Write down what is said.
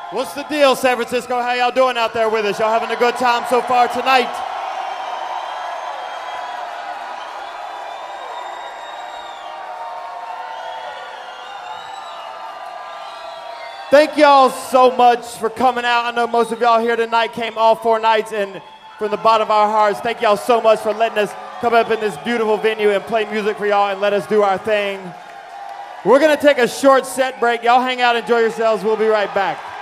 What's the deal, San Francisco? How y'all doing out there with us? Y'all having a good time so far tonight? Thank y'all so much for coming out. I know most of y'all here tonight came all 4 nights, and from the bottom of our hearts, thank y'all so much for letting us come up in this beautiful venue and play music for y'all and let us do our thing. We're gonna take a short set break. Y'all hang out, enjoy yourselves. We'll be right back.